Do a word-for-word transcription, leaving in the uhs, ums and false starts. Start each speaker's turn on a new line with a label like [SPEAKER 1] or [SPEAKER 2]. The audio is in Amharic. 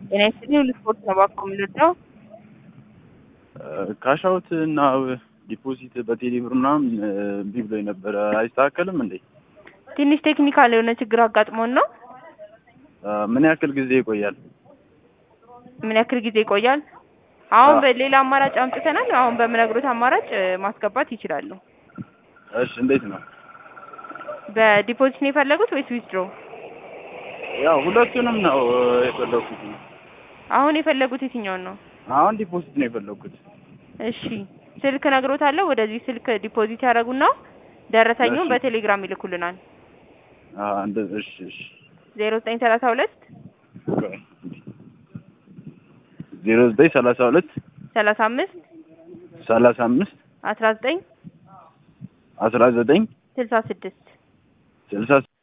[SPEAKER 1] ጤና ይስጥልኝ ለስፖርት ነው ባኮ የምንወደው
[SPEAKER 2] ካሻውት እና ዲፖዚት በቴሌ ብር ምናምን እምቢ ብሎኝ ነበር። አይስተካከልም እንዴ?
[SPEAKER 1] ትንሽ ቴክኒካል የሆነ ችግር አጋጥሞን ነው።
[SPEAKER 2] ምን ያክል ጊዜ ይቆያል?
[SPEAKER 1] ምን ያክል ጊዜ ይቆያል? አሁን በሌላ አማራጭ አምጥተናል። አሁን በምነግሮት አማራጭ ማስገባት ይችላሉ።
[SPEAKER 2] እሺ እንዴት ነው?
[SPEAKER 1] በዲፖዚት ነው የፈለጉት ወይስ ዊዝድሮ?
[SPEAKER 2] ያው ሁለቱንም ነው የፈለኩት።
[SPEAKER 1] አሁን የፈለጉት የትኛውን ነው?
[SPEAKER 2] አሁን ዲፖዚት ነው የፈለኩት።
[SPEAKER 1] እሺ ስልክ ነግሮታለሁ። ወደዚህ ስልክ ዲፖዚት ያደርጉና ደረሰኙን በቴሌግራም ይልኩልናል።
[SPEAKER 2] አዎ እንደ እሺ እሺ
[SPEAKER 1] ዜሮ ዘጠኝ ሰላሳ ሁለት
[SPEAKER 2] ዜሮ ዘጠኝ ሰላሳ ሁለት
[SPEAKER 1] ሰላሳ አምስት
[SPEAKER 2] ሰላሳ አምስት
[SPEAKER 1] አስራ ዘጠኝ
[SPEAKER 2] አስራ ዘጠኝ
[SPEAKER 1] ስልሳ ስድስት
[SPEAKER 2] ስልሳ